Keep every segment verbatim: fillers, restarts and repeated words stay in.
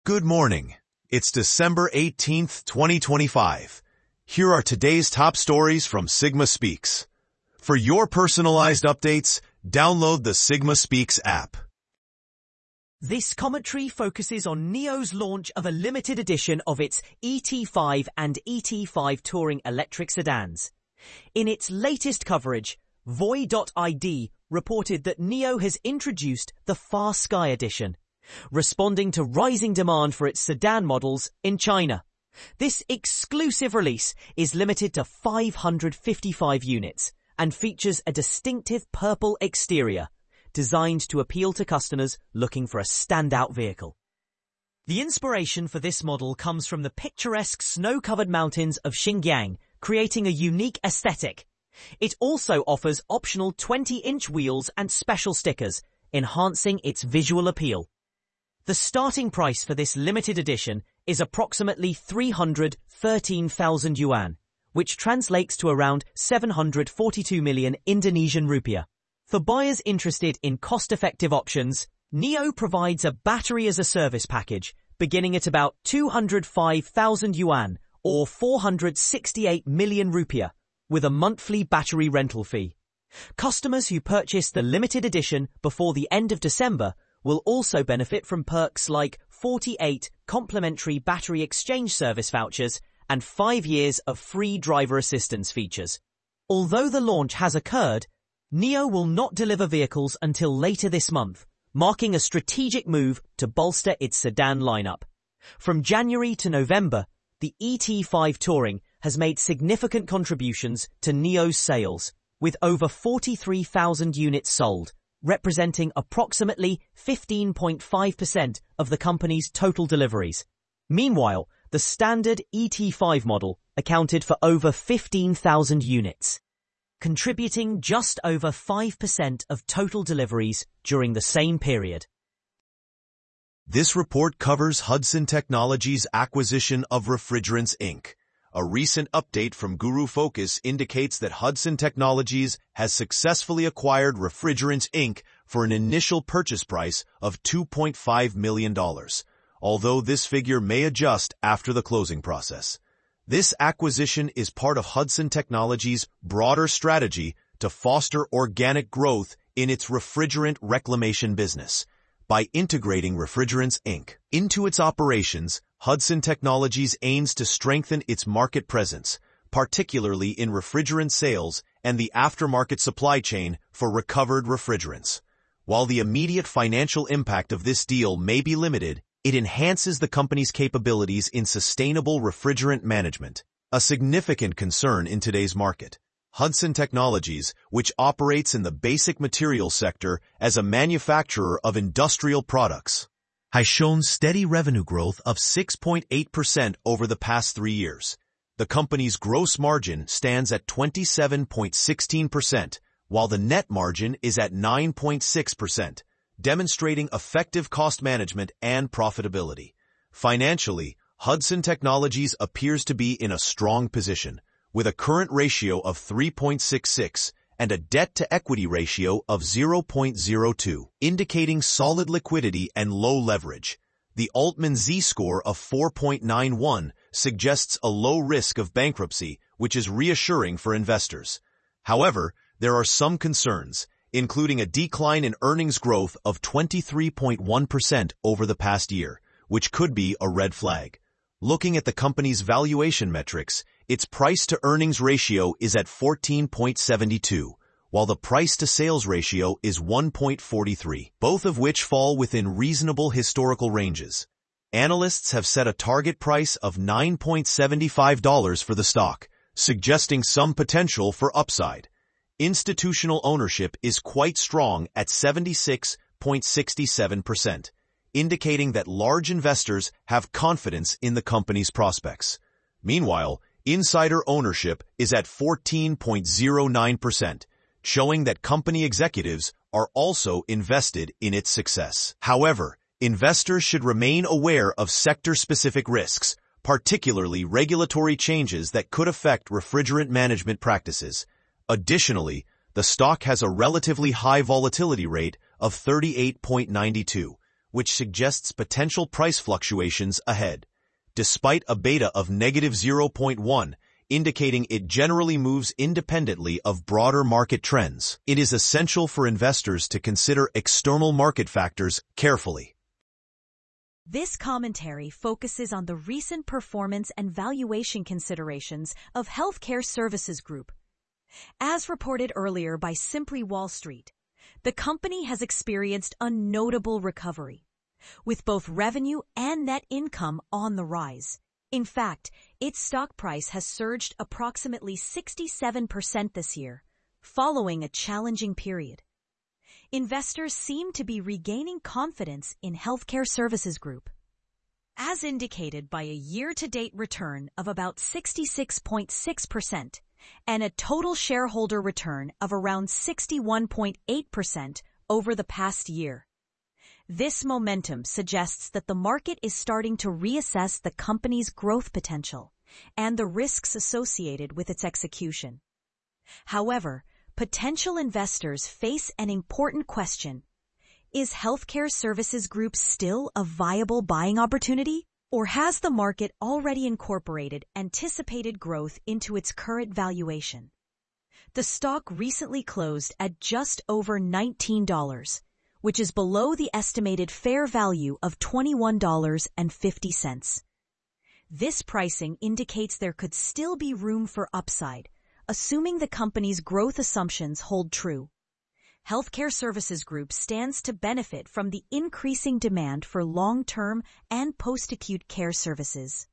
Good morning. It's December eighteenth, twenty twenty-five. Here are today's top stories from Sigma Speaks. For your personalized updates, download the Sigma Speaks app. This commentary focuses on NIO's launch of a limited edition of its E T five and E T five Touring electric sedans. In its latest coverage, Voy dot I D reported that NIO has introduced the Far Sky Edition, responding to rising demand for its sedan models in China. This exclusive release is limited to five hundred fifty-five units and features a distinctive purple exterior, designed to appeal to customers looking for a standout vehicle. The inspiration for this model comes from the picturesque snow-covered mountains of Xinjiang, creating a unique aesthetic. It also offers optional twenty-inch wheels and special stickers, enhancing its visual appeal. The starting price for this limited edition is approximately three hundred thirteen thousand yuan, which translates to around seven hundred forty-two million Indonesian rupiah. For buyers interested in cost-effective options, NIO provides a battery-as-a-service package beginning at about two hundred five thousand yuan or four hundred sixty-eight million rupiah, with a monthly battery rental fee. Customers who purchase the limited edition before the end of December will also benefit from perks like forty-eight complimentary battery exchange service vouchers and five years of free driver assistance features. Although the launch has occurred, NIO will not deliver vehicles until later this month, marking a strategic move to bolster its sedan lineup. From January to November, the E T five Touring has made significant contributions to NIO's sales, with over forty-three thousand units sold, representing approximately fifteen point five percent of the company's total deliveries. Meanwhile, the standard E T five model accounted for over fifteen thousand units, contributing just over five percent of total deliveries during the same period. This report covers Hudson Technologies' acquisition of Refrigerants Incorporated. A recent update from Guru Focus indicates that Hudson Technologies has successfully acquired Refrigerants Incorporated for an initial purchase price of two point five million dollars, although this figure may adjust after the closing process. This acquisition is part of Hudson Technologies' broader strategy to foster organic growth in its refrigerant reclamation business. By integrating Refrigerants Incorporated into its operations, Hudson Technologies aims to strengthen its market presence, particularly in refrigerant sales and the aftermarket supply chain for recovered refrigerants. While the immediate financial impact of this deal may be limited, it enhances the company's capabilities in sustainable refrigerant management, a significant concern in today's market. Hudson Technologies, which operates in the basic materials sector as a manufacturer of industrial products, has shown steady revenue growth of six point eight percent over the past three years. The company's gross margin stands at twenty-seven point one six percent, while the net margin is at nine point six percent, demonstrating effective cost management and profitability. Financially, Hudson Technologies appears to be in a strong position, with a current ratio of three point six six and a debt-to-equity ratio of zero point zero two, indicating solid liquidity and low leverage. The Altman Z-score of four point nine one suggests a low risk of bankruptcy, which is reassuring for investors. However, there are some concerns, including a decline in earnings growth of twenty-three point one percent over the past year, which could be a red flag. Looking at the company's valuation metrics, its price-to-earnings ratio is at fourteen point seven two, while the price-to-sales ratio is one point four three, both of which fall within reasonable historical ranges. Analysts have set a target price of nine point seven five dollars for the stock, suggesting some potential for upside. Institutional ownership is quite strong at seventy-six point six seven percent, indicating that large investors have confidence in the company's prospects. Meanwhile, insider ownership is at fourteen point zero nine percent, showing that company executives are also invested in its success. However, investors should remain aware of sector-specific risks, particularly regulatory changes that could affect refrigerant management practices. Additionally, the stock has a relatively high volatility rate of thirty-eight point nine two, which suggests potential price fluctuations ahead. Despite a beta of negative zero point one, indicating it generally moves independently of broader market trends, it is essential for investors to consider external market factors carefully. This commentary focuses on the recent performance and valuation considerations of Healthcare Services Group. As reported earlier by Simply Wall Street, the company has experienced a notable recovery, with both revenue and net income on the rise. In fact, its stock price has surged approximately sixty-seven percent this year, following a challenging period. Investors seem to be regaining confidence in Healthcare Services Group, as indicated by a year-to-date return of about sixty-six point six percent and a total shareholder return of around sixty-one point eight percent over the past year. This momentum suggests that the market is starting to reassess the company's growth potential and the risks associated with its execution. However, potential investors face an important question. Is Healthcare Services Group still a viable buying opportunity, or has the market already incorporated anticipated growth into its current valuation? The stock recently closed at just over nineteen dollars, which is below the estimated fair value of twenty-one dollars and fifty cents. This pricing indicates there could still be room for upside, assuming the company's growth assumptions hold true. Healthcare Services Group stands to benefit from the increasing demand for long-term and post-acute care services.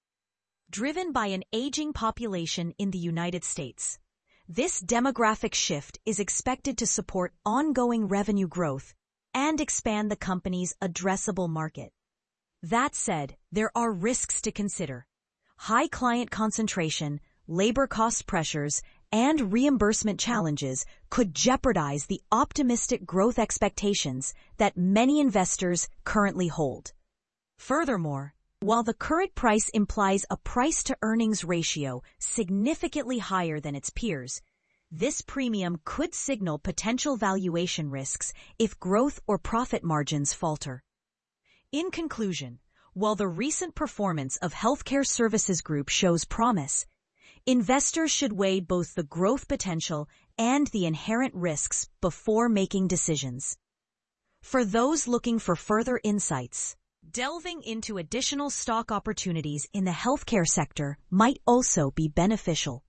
Driven by an aging population in the United States, this demographic shift is expected to support ongoing revenue growth and expand the company's addressable market. That said, there are risks to consider. High client concentration, labor cost pressures, and reimbursement challenges could jeopardize the optimistic growth expectations that many investors currently hold. Furthermore, while the current price implies a price-to-earnings ratio significantly higher than its peers, this premium could signal potential valuation risks if growth or profit margins falter. In conclusion, while the recent performance of Healthcare Services Group shows promise, investors should weigh both the growth potential and the inherent risks before making decisions. For those looking for further insights, delving into additional stock opportunities in the healthcare sector might also be beneficial.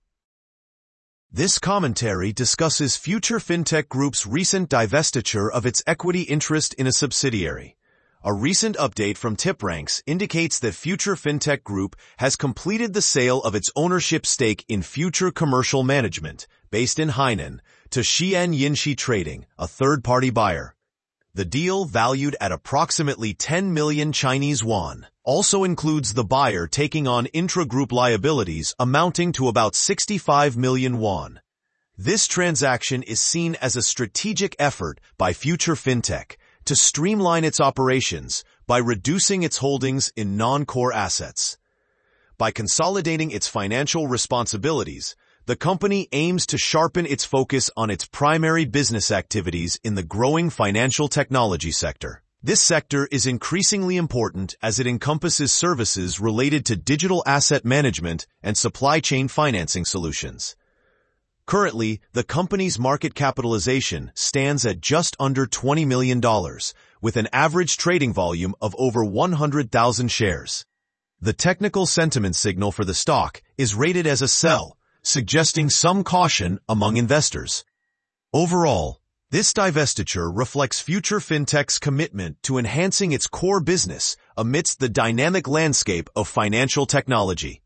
This commentary discusses Future Fintech Group's recent divestiture of its equity interest in a subsidiary. A recent update from TipRanks indicates that Future Fintech Group has completed the sale of its ownership stake in Future Commercial Management, based in Hainan, to Xi'an Yinxi Trading, a third-party buyer. The deal, valued at approximately ten million Chinese yuan, also includes the buyer taking on intra-group liabilities amounting to about sixty-five million yuan. This transaction is seen as a strategic effort by Future Fintech to streamline its operations by reducing its holdings in non-core assets. By consolidating its financial responsibilities, the company aims to sharpen its focus on its primary business activities in the growing financial technology sector. This sector is increasingly important as it encompasses services related to digital asset management and supply chain financing solutions. Currently, the company's market capitalization stands at just under twenty million dollars, with an average trading volume of over one hundred thousand shares. The technical sentiment signal for the stock is rated as a sell, suggesting some caution among investors. Overall, this divestiture reflects Future Fintech's commitment to enhancing its core business amidst the dynamic landscape of financial technology.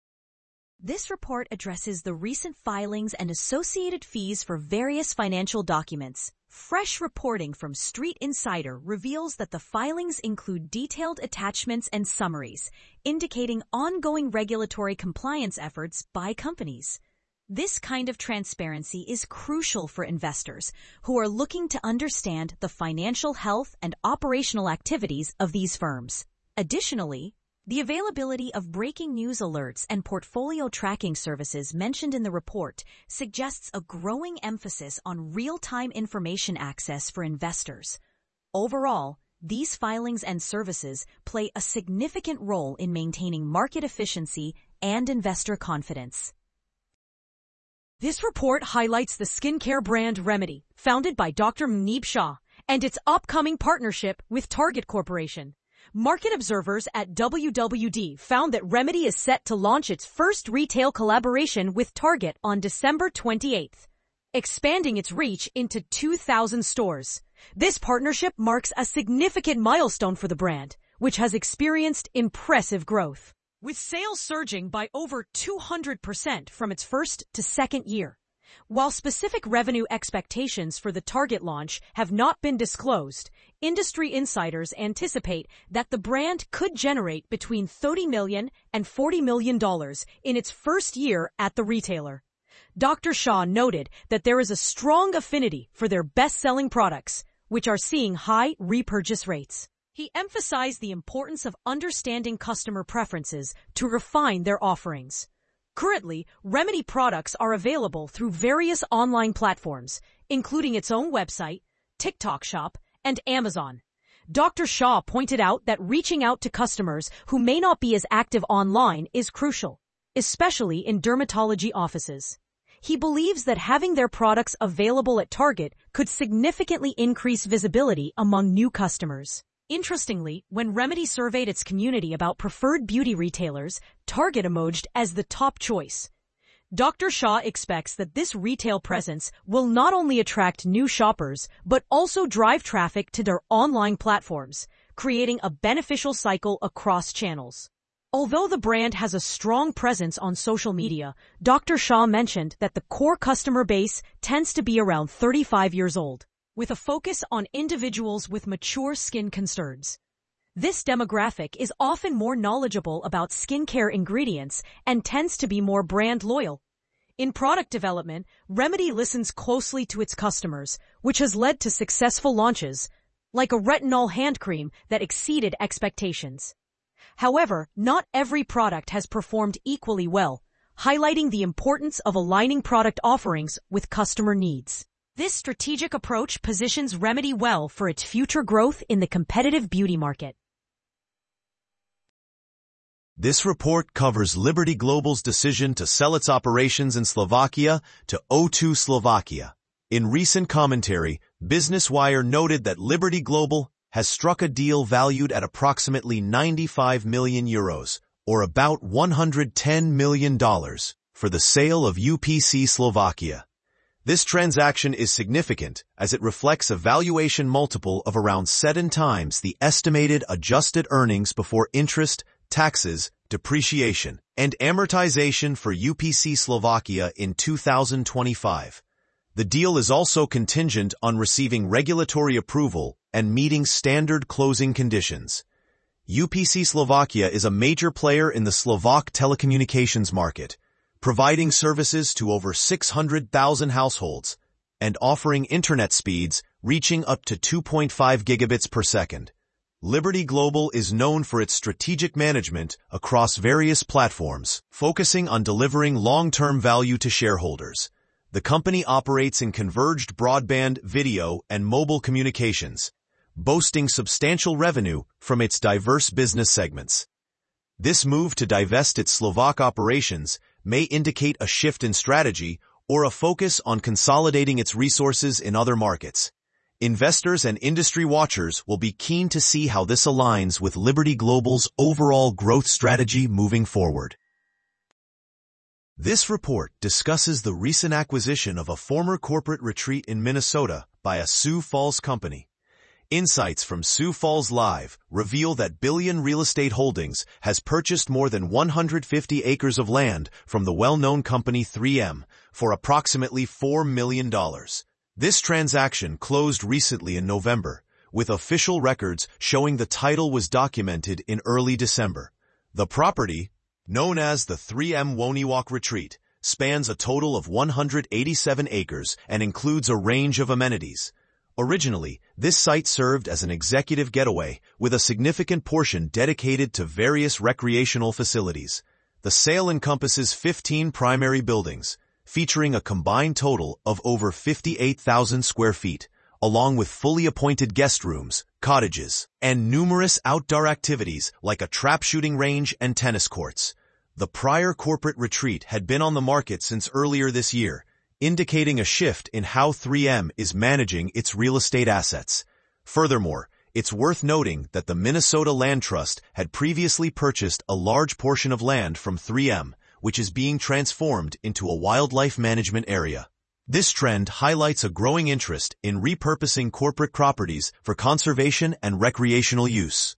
This report addresses the recent filings and associated fees for various financial documents. Fresh reporting from Street Insider reveals that the filings include detailed attachments and summaries, indicating ongoing regulatory compliance efforts by companies. This kind of transparency is crucial for investors who are looking to understand the financial health and operational activities of these firms. Additionally, the availability of breaking news alerts and portfolio tracking services mentioned in the report suggests a growing emphasis on real-time information access for investors. Overall, These filings and services play a significant role in maintaining market efficiency and investor confidence. This report highlights the skincare brand Remedy, founded by Doctor Muneeb Shah, and its upcoming partnership with Target Corporation. Market observers at W W D found that Remedy is set to launch its first retail collaboration with Target on December twenty-eighth, expanding its reach into two thousand stores. This partnership marks a significant milestone for the brand, which has experienced impressive growth, with sales surging by over two hundred percent from its first to second year. While specific revenue expectations for the Target launch have not been disclosed, industry insiders anticipate that the brand could generate between thirty million dollars and forty million dollars in its first year at the retailer. Doctor Shah noted that there is a strong affinity for their best-selling products, which are seeing high repurchase rates. He emphasized the importance of understanding customer preferences to refine their offerings. Currently, Remedy products are available through various online platforms, including its own website, TikTok Shop, and Amazon. Doctor Shah pointed out that reaching out to customers who may not be as active online is crucial, especially in dermatology offices. He believes that having their products available at Target could significantly increase visibility among new customers. Interestingly, when Remedy surveyed its community about preferred beauty retailers, Target emerged as the top choice. Doctor Shah expects that this retail presence will not only attract new shoppers, but also drive traffic to their online platforms, creating a beneficial cycle across channels. Although the brand has a strong presence on social media, Doctor Shah mentioned that the core customer base tends to be around thirty-five years old, with a focus on individuals with mature skin concerns. This demographic is often more knowledgeable about skincare ingredients and tends to be more brand loyal. In product development, Remedy listens closely to its customers, which has led to successful launches, like a retinol hand cream that exceeded expectations. However, not every product has performed equally well, highlighting the importance of aligning product offerings with customer needs. This strategic approach positions Remedy well for its future growth in the competitive beauty market. This report covers Liberty Global's decision to sell its operations in Slovakia to O two Slovakia. In recent commentary, Business Wire noted that Liberty Global has struck a deal valued at approximately ninety-five million euros, or about one hundred ten million dollars, for the sale of U P C Slovakia. This transaction is significant as it reflects a valuation multiple of around seven times the estimated adjusted earnings before interest, taxes, depreciation, and amortization for U P C Slovakia in two thousand twenty-five. The deal is also contingent on receiving regulatory approval and meeting standard closing conditions. U P C Slovakia is a major player in the Slovak telecommunications market, providing services to over six hundred thousand households and offering internet speeds reaching up to two point five gigabits per second. Liberty Global is known for its strategic management across various platforms, focusing on delivering long-term value to shareholders. The company operates in converged broadband, video, and mobile communications, boasting substantial revenue from its diverse business segments. This move to divest its Slovak operations may indicate a shift in strategy or a focus on consolidating its resources in other markets. Investors and industry watchers will be keen to see how this aligns with Liberty Global's overall growth strategy moving forward. This report discusses the recent acquisition of a former corporate retreat in Minnesota by a Sioux Falls company. Insights from Sioux Falls Live reveal that Billion Real Estate Holdings has purchased more than one hundred fifty acres of land from the well-known company three M for approximately four million dollars. This transaction closed recently in November, with official records showing the title was documented in early December. The property, known as the three M Woniwak Retreat, spans a total of one hundred eighty-seven acres and includes a range of amenities. Originally, this site served as an executive getaway, with a significant portion dedicated to various recreational facilities. The sale encompasses fifteen primary buildings, featuring a combined total of over fifty-eight thousand square feet, along with fully appointed guest rooms, cottages, and numerous outdoor activities like a trap shooting range and tennis courts. The prior corporate retreat had been on the market since earlier this year, indicating a shift in how three M is managing its real estate assets. Furthermore, it's worth noting that the Minnesota Land Trust had previously purchased a large portion of land from three M, which is being transformed into a wildlife management area. This trend highlights a growing interest in repurposing corporate properties for conservation and recreational use.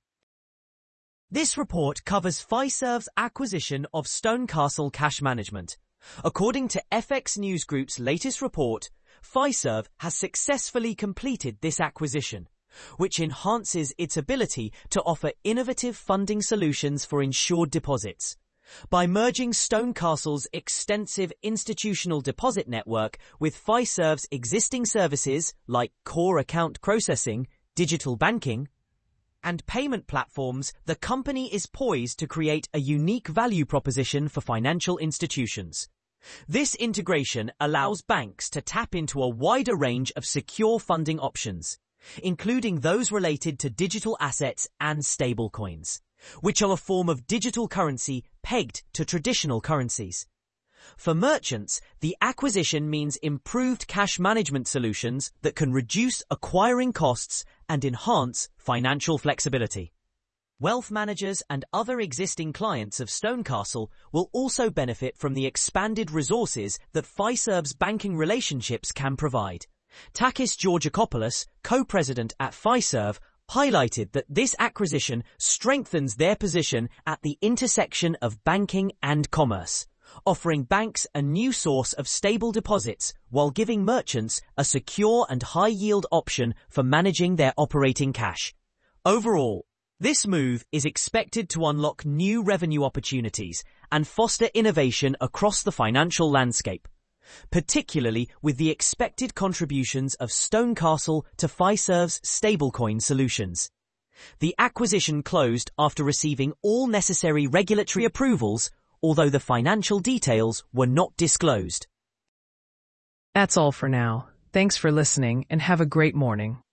This report covers Fiserv's acquisition of Stonecastle Cash Management. According to F X News Group's latest report, Fiserv has successfully completed this acquisition, which enhances its ability to offer innovative funding solutions for insured deposits. By merging Stonecastle's extensive institutional deposit network with Fiserv's existing services like core account processing, digital banking, and payment platforms, the company is poised to create a unique value proposition for financial institutions. This integration allows banks to tap into a wider range of secure funding options, including those related to digital assets and stablecoins, which are a form of digital currency pegged to traditional currencies. For merchants, the acquisition means improved cash management solutions that can reduce acquiring costs and enhance financial flexibility. Wealth managers and other existing clients of Stonecastle will also benefit from the expanded resources that Fiserv's banking relationships can provide. Takis Georgakopoulos, co-president at Fiserv, highlighted that this acquisition strengthens their position at the intersection of banking and commerce, offering banks a new source of stable deposits while giving merchants a secure and high-yield option for managing their operating cash. Overall, this move is expected to unlock new revenue opportunities and foster innovation across the financial landscape, particularly with the expected contributions of Stonecastle to Fiserv's stablecoin solutions. The acquisition closed after receiving all necessary regulatory approvals, although the financial details were not disclosed. That's all for now. Thanks for listening and have a great morning.